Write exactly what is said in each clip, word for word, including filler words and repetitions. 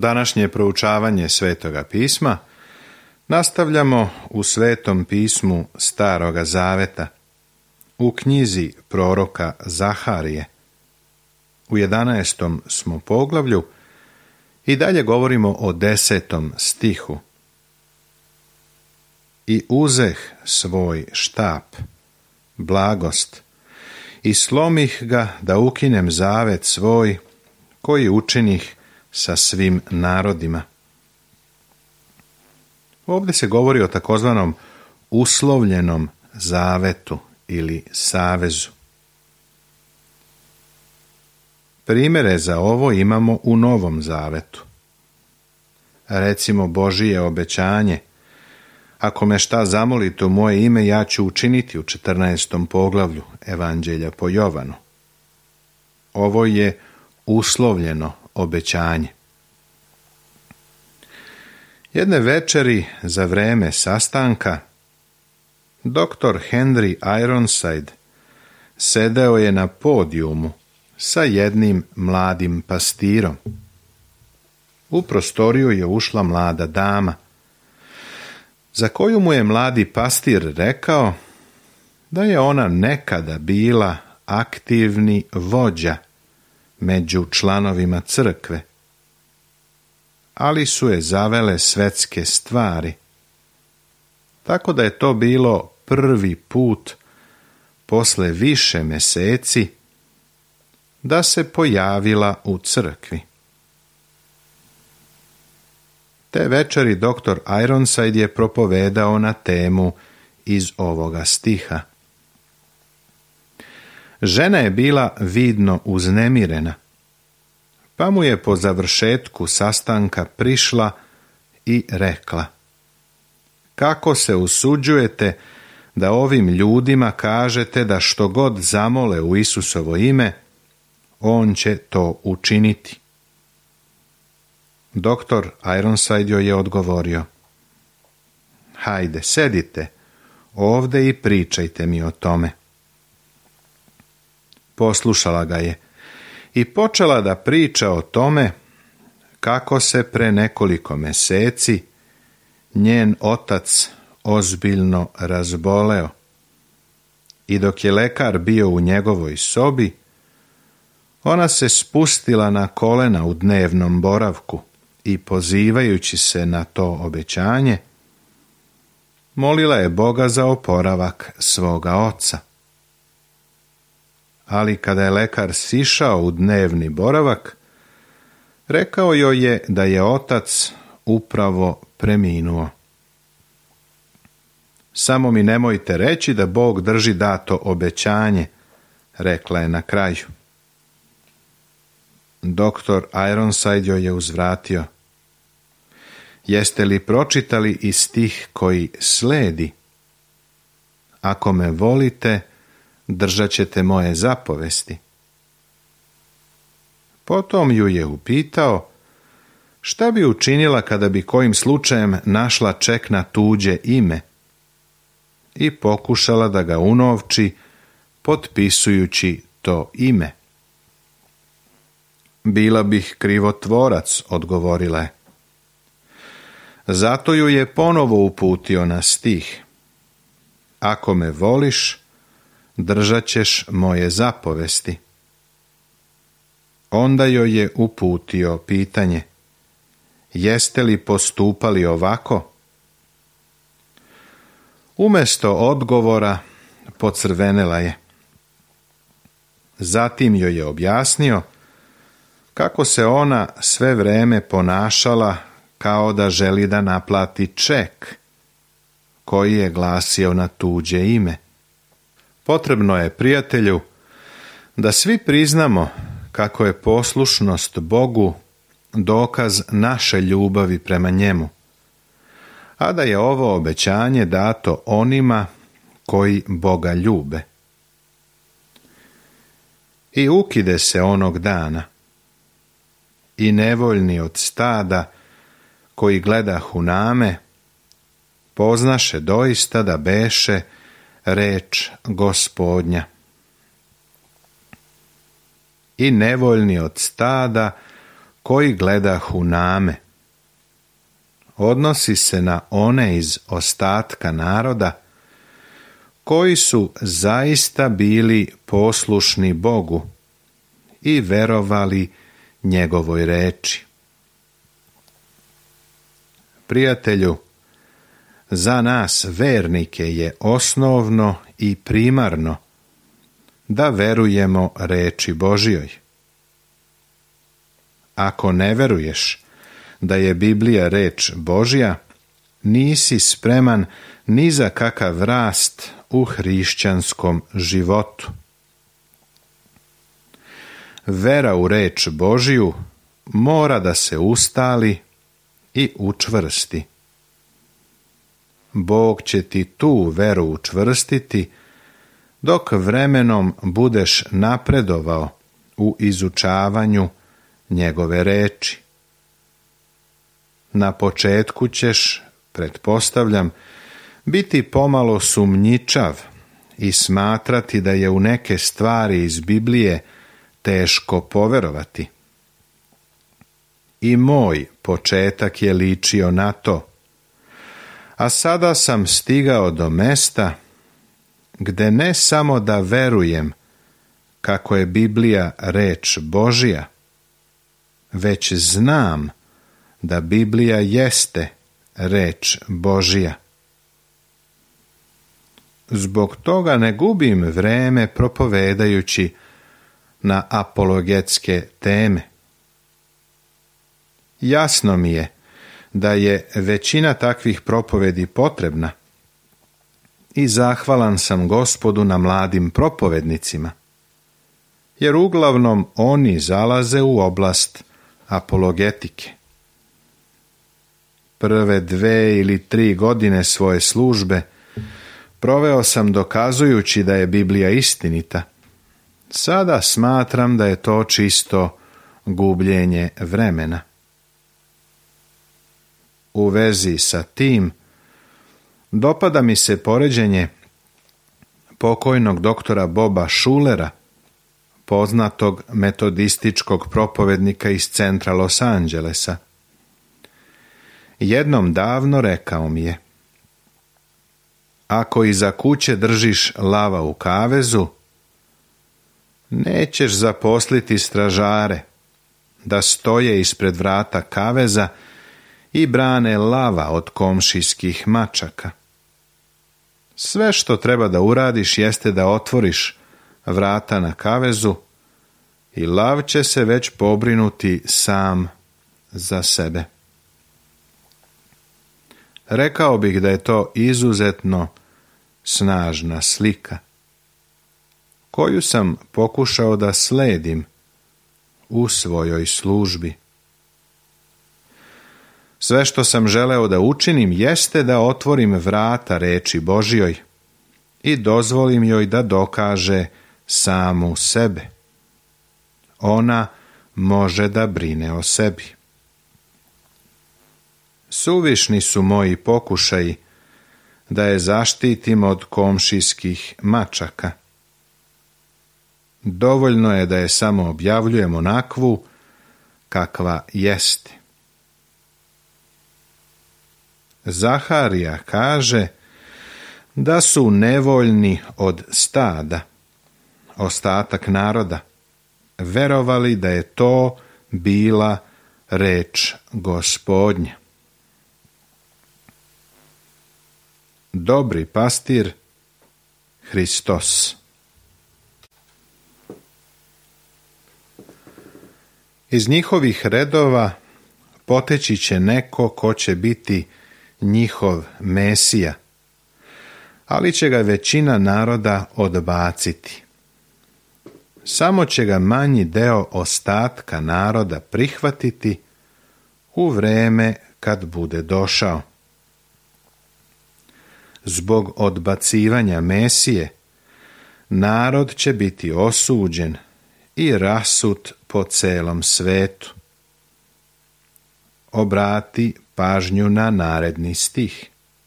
Današnje proučavanje Svetoga pisma nastavljamo u Svetom pismu Staroga Zaveta, u knjizi proroka Zaharije. U jedanaestom smo poglavlju i dalje govorimo o desetom stihu. I uzeh svoj štap, blagost, i slomih ga da ukinem zavet svoj, koji učinih sa svim narodima. Ovdje se govori o takozvanom uslovljenom zavetu ili savezu. Primjere za ovo imamo u Novom Zavetu. Recimo Božije obećanje: ako me šta zamolite u moje ime, ja ću učiniti, u četrnaestom poglavlju Evanđelja po Jovanu. Ovo je uslovljeno obećanje. Jedne večeri za vreme sastanka doktor Henry Ironside sedeo je na podijumu sa jednim mladim pastirom. U prostoriju je ušla mlada dama, za koju mu je mladi pastir rekao da je ona nekada bila aktivni vođa među članovima crkve, ali su je zavele svetske stvari, tako da je to bilo prvi put posle više meseci da se pojavila u crkvi. Te večeri doktor Ironside je propovedao na temu iz ovoga stiha. Žena je bila vidno uznemirena, pa mu je po završetku sastanka prišla i rekla: kako se usuđujete da ovim ljudima kažete da što god zamole u Isusovo ime, on će to učiniti? Doktor Ironside joj je odgovorio: hajde, sedite ovde i pričajte mi o tome. Poslušala ga je i počela da priča o tome kako se pre nekoliko meseci njen otac ozbiljno razboleo i dok je lekar bio u njegovoj sobi, ona se spustila na kolena u dnevnom boravku i pozivajući se na to obećanje, molila je Boga za oporavak svoga oca. Ali kada je lekar sišao u dnevni boravak, rekao joj je da je otac upravo preminuo. Samo mi nemojte reći da Bog drži dato obećanje, rekla je na kraju. Doktor Ironside joj je uzvratio: jeste li pročitali i stih koji sledi? Ako me volite, držat ćete moje zapovesti. Potom ju je upitao šta bi učinila kada bi kojim slučajem našla ček na tuđe ime i pokušala da ga unovči potpisujući to ime. Bila bih krivotvorac, odgovorila je. Zato ju je ponovo uputio na stih: ako me voliš, držat ćeš moje zapovesti. Onda joj je uputio pitanje: jeste li postupali ovako? Umesto odgovora pocrvenela je. Zatim joj je objasnio kako se ona sve vreme ponašala kao da želi da naplati ček koji je glasio na tuđe ime. Potrebno je, prijatelju, da svi priznamo kako je poslušnost Bogu dokaz naše ljubavi prema njemu, a da je ovo obećanje dato onima koji Boga ljube. I ukide se onog dana, i nevoljni od stada koji gledahu name, poznaše doista da beše reč Gospodnja. I nevoljni od stada koji gledahu name. Odnosi se na one iz ostatka naroda koji su zaista bili poslušni Bogu i verovali njegovoj reči. Prijatelju, za nas vernike je osnovno i primarno da verujemo reči Božjoj. Ako ne veruješ da je Biblija reč Božja, nisi spreman ni za kakav rast u hrišćanskom životu. Vera u reč Božju mora da se ustali i učvrsti. Bog će ti tu veru učvrstiti dok vremenom budeš napredovao u izučavanju njegove reči. Na početku ćeš, pretpostavljam, biti pomalo sumnjičav i smatrati da je u neke stvari iz Biblije teško poverovati. I moj početak je ličio na to, a sada sam stigao do mesta gde ne samo da verujem kako je Biblija reč Božja, već znam da Biblija jeste reč Božja. Zbog toga ne gubim vreme propovedajući na apologetske teme. Jasno mi je da je većina takvih propovedi potrebna i zahvalan sam Gospodu na mladim propovednicima, jer uglavnom oni zalaze u oblast apologetike. Prve dve ili tri godine svoje službe proveo sam dokazujući da je Biblija istinita. Sada smatram da je to čisto gubljenje vremena. U vezi sa tim, dopada mi se poređenje pokojnog doktora Boba Schulera, poznatog metodističkog propovednika iz centra Los Angelesa. Jednom davno rekao mi je: ako iza kuće držiš lava u kavezu, nećeš zaposliti stražare da stoje ispred vrata kaveza i brane lava od komšijskih mačaka. Sve što treba da uradiš jeste da otvoriš vrata na kavezu i lav će se već pobrinuti sam za sebe. Rekao bih da je to izuzetno snažna slika, koju sam pokušao da sledim u svojoj službi. Sve što sam želeo da učinim jeste da otvorim vrata reči Božjoj i dozvolim joj da dokaže samu sebe. Ona može da brine o sebi. Suvišni su moji pokušaji da je zaštitim od komšijskih mačaka. Dovoljno je da je samo objavljujem onakvu kakva jeste. Zaharija kaže da su nevoljni od stada, ostatak naroda, verovali da je to bila reč Gospodnja. Dobri pastir Hristos. Iz njihovih redova poteći će neko ko će biti njihov Mesija, ali će ga većina naroda odbaciti. Samo će ga manji deo ostatka naroda prihvatiti u vreme kad bude došao. Zbog odbacivanja Mesije, narod će biti osuđen i rasut po celom svetu. Obrati pažnju na naredni stih.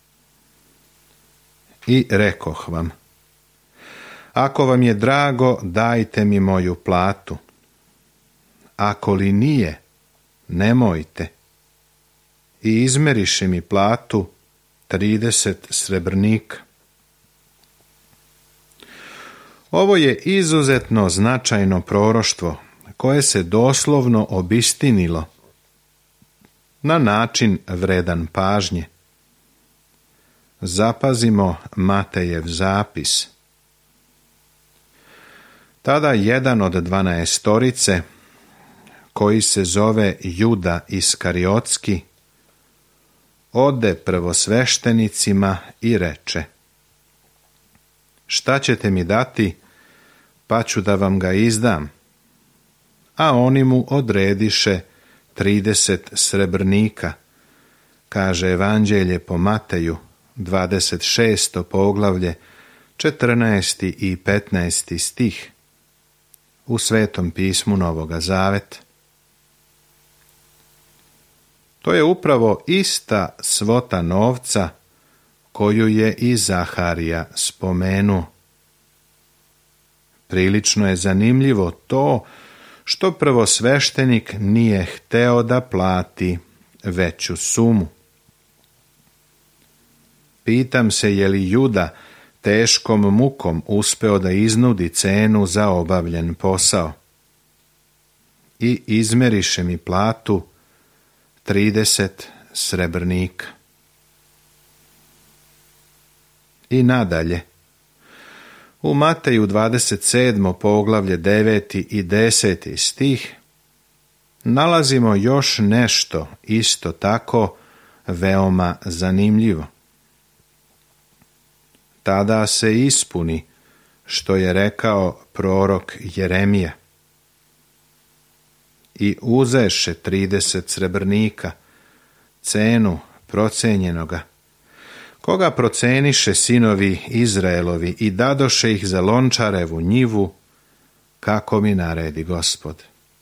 I rekoh vam: ako vam je drago, dajte mi moju platu. Ako li nije, nemojte. I izmeriše mi platu trideset srebrnika. Ovo je izuzetno značajno proroštvo koje se doslovno obistinilo na način vredan pažnje. Zapazimo Matejev zapis. Tada jedan od dvanaestorice, koji se zove Juda Iskariotski, ode prvosveštenicima i reče: šta ćete mi dati, pa ću da vam ga izdam? A oni mu odrediše trideset srebrnika, kaže Evanđelje po Mateju, dvadeset šesto poglavlje, četrnaesti i petnaesti stih u Svetom pismu Novoga Zaveta. To je upravo ista svota novca koju je i Zaharija spomenuo. Prilično je zanimljivo to što prvosveštenik nije hteo da plati veću sumu. Pitam se je li Juda teškom mukom uspeo da iznudi cenu za obavljen posao. I izmeriše mi platu trideset srebrnika. I nadalje, u Mateju dvadeset sedmo poglavlje deveti i deseti stih nalazimo još nešto isto tako veoma zanimljivo. Tada se ispuni što je rekao prorok Jeremija. I uzeše trideset srebrnika, cenu procenjenoga, koga proceniše sinovi Izraelovi i dadoše ih za lončarevu njivu, kako mi naredi Gospod.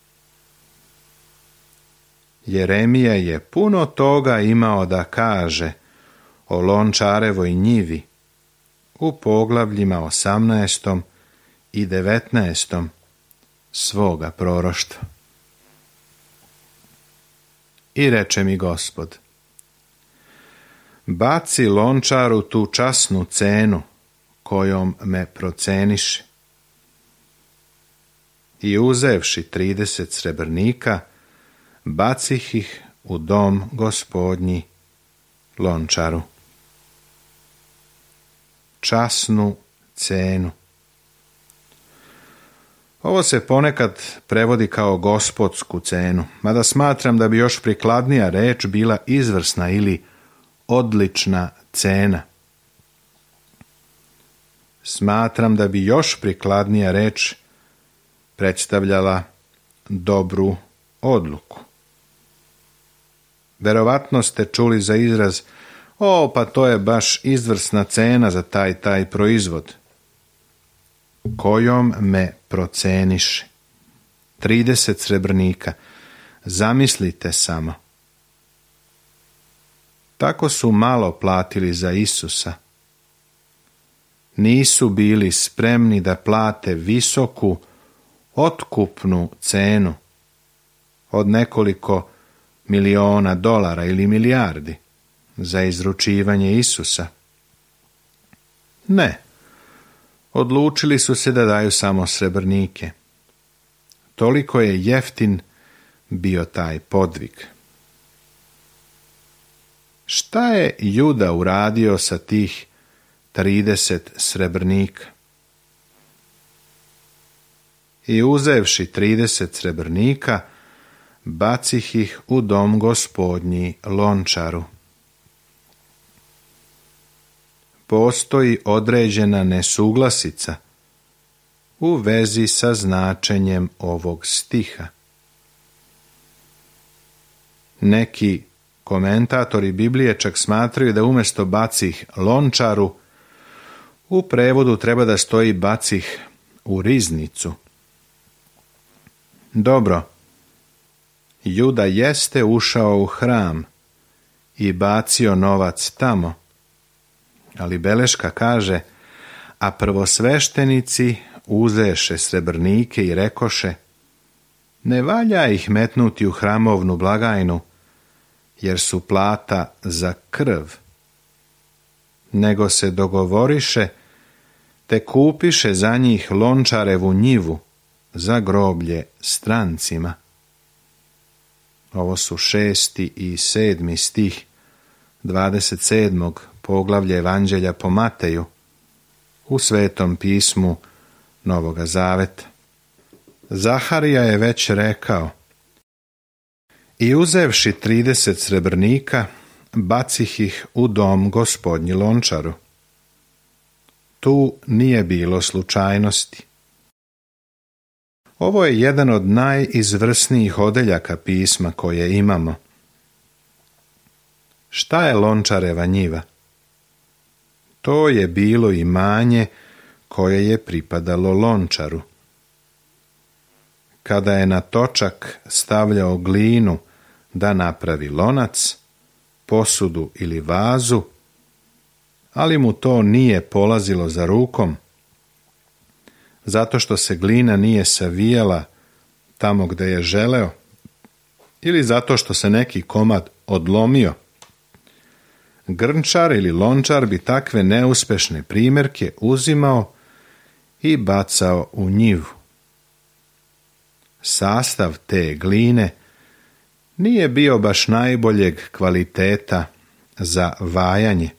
Jeremija je puno toga imao da kaže o lončarevoj njivi u poglavljima osamnaestom i devetnaestom svoga proroštva. I reče mi Gospod: baci lončaru tu časnu cenu kojom me proceniše. I uzevši trideset srebrnika, bacih ih u dom Gospodnji, lončaru. Časnu cenu. Ovo se ponekad prevodi kao gospodsku cenu, mada smatram da bi još prikladnija reč bila izvrsna ili odlična cena. Smatram da bi još prikladnija reč predstavljala dobru odluku. Verovatno ste čuli za izraz: o, pa to je baš izvrsna cena za taj taj proizvod. Kojom me proceniše. trideset srebrnika. Zamislite samo. Tako su malo platili za Isusa. Nisu bili spremni da plate visoku otkupnu cenu od nekoliko miliona dolara ili milijardi za izručivanje Isusa. Ne, odlučili su se da daju samo srebrnike. Toliko je jeftin bio taj podvig. Šta je Juda uradio sa tih trideset srebrnika? I uzevši trideset srebrnika, bacih ih u dom Gospodnji, lončaru. Postoji određena nesuglasica u vezi sa značenjem ovog stiha. Neki komentatori Biblije čak smatraju da umjesto bacih lončaru, u prevodu treba da stoji bacih u riznicu. Dobro, Juda jeste ušao u hram i bacio novac tamo, ali beleška kaže: a prvosveštenici uzeše srebrnike i rekoše: Ne valja ih metnuti u hramovnu blagajnu, jer su plata za krv, nego se dogovoriše te kupiše za njih lončarevu njivu za groblje strancima. Ovo su šesti i sedmi stih dvadeset sedmog poglavlja Evanđelja po Mateju u Svetom pismu Novoga Zaveta. Zaharija je već rekao: I uzevši trideset srebrnika, bacih ih u dom Gospodnji lončaru. Tu nije bilo slučajnosti. Ovo je jedan od najizvrsnijih odeljaka pisma koje imamo. Šta je lončareva njiva? To je bilo imanje koje je pripadalo lončaru. Kada je na točak stavljao glinu da napravi lonac, posudu ili vazu, ali mu to nije polazilo za rukom, zato što se glina nije savijala tamo gde je želeo, ili zato što se neki komad odlomio, grnčar ili lončar bi takve neuspešne primjerke uzimao i bacao u njivu. Sastav te gline nije bio baš najboljeg kvaliteta za vajanje.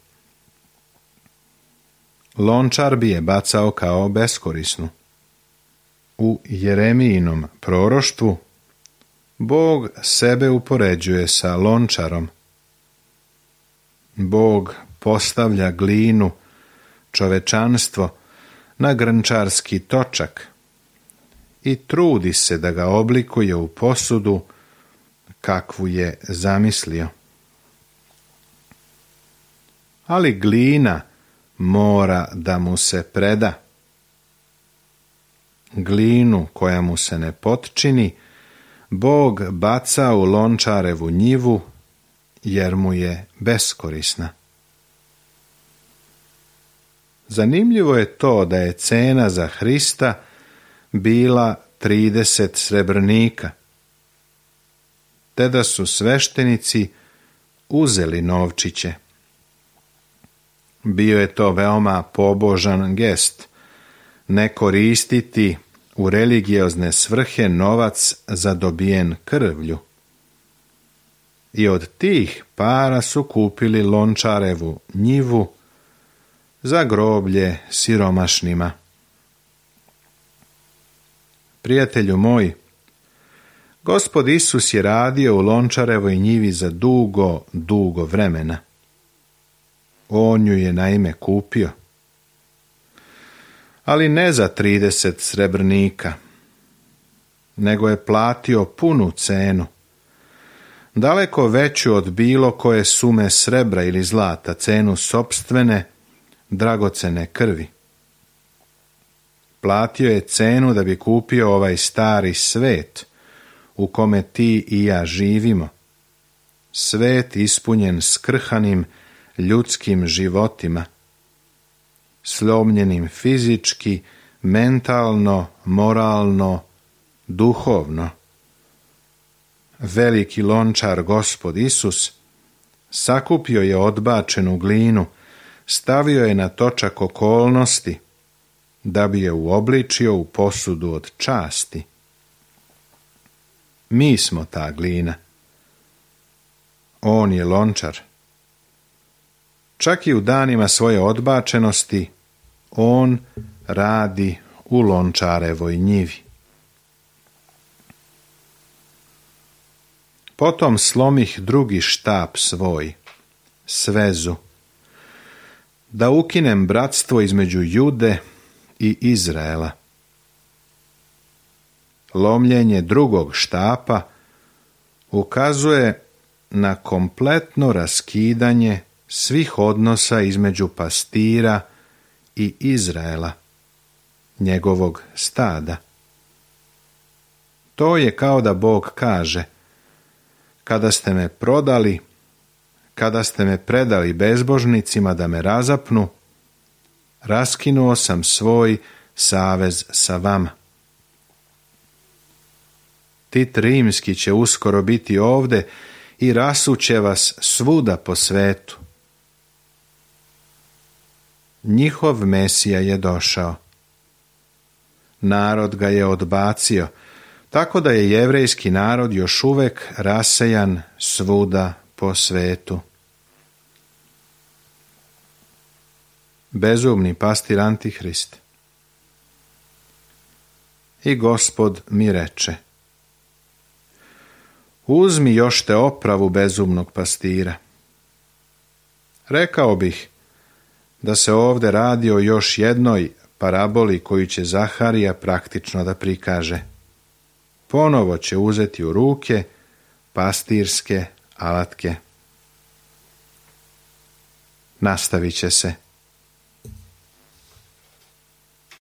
Lončar bi je bacao kao beskorisnu. U Jeremijinom proroštvu Bog sebe upoređuje sa lončarom. Bog postavlja glinu, čovečanstvo, na grnčarski točak i trudi se da ga oblikuje u posudu kakvu je zamislio. Ali glina mora da mu se preda. Glinu koja mu se ne potčini, Bog baca u lončarevu njivu, jer mu je beskorisna. Zanimljivo je to da je cena za Hrista bila trideset srebrnika, te da su sveštenici uzeli novčiće. Bio je to veoma pobožan gest, ne koristiti u religiozne svrhe novac zadobijen krvlju. I od tih para su kupili lončarevu njivu za groblje siromašnima. Prijatelju moj, Gospod Isus je radio u lončarevoj njivi za dugo, dugo vremena. On ju je naime kupio. Ali ne za trideset srebrnika, nego je platio punu cenu, daleko veću od bilo koje sume srebra ili zlata, cenu sopstvene, dragocene krvi. Platio je cenu da bi kupio ovaj stari svet u kome ti i ja živimo, svet ispunjen skrhanim ljudskim životima, slomljenim fizički, mentalno, moralno, duhovno. Veliki lončar Gospod Isus sakupio je odbačenu glinu, stavio je na točak okolnosti, da bi je uobličio u posudu od časti. Mi smo ta glina. On je lončar. Čak i u danima svoje odbačenosti, on radi u lončarevoj njivi. Potom slomih drugi štap svoj, svezu, da ukinem bratstvo između Jude i Izraela. Lomljenje drugog štapa ukazuje na kompletno raskidanje svih odnosa između pastira i Izraela, njegovog stada. To je kao da Bog kaže: kada ste me prodali, kada ste me predali bezbožnicima da me razapnu, raskinuo sam svoj savez sa vama. Tit rimski će uskoro biti ovde i rasuće vas svuda po svetu. Njihov Mesija je došao. Narod ga je odbacio, tako da je jevrejski narod još uvek rasejan svuda po svetu. Bezumni pastir Antihrist. I Gospod mi reče: uzmi još te opravu bezumnog pastira. Rekao bih da se ovde radi o još jednoj paraboli koju će Zaharija praktično da prikaže. Ponovo će uzeti u ruke pastirske alatke. Nastavit će se.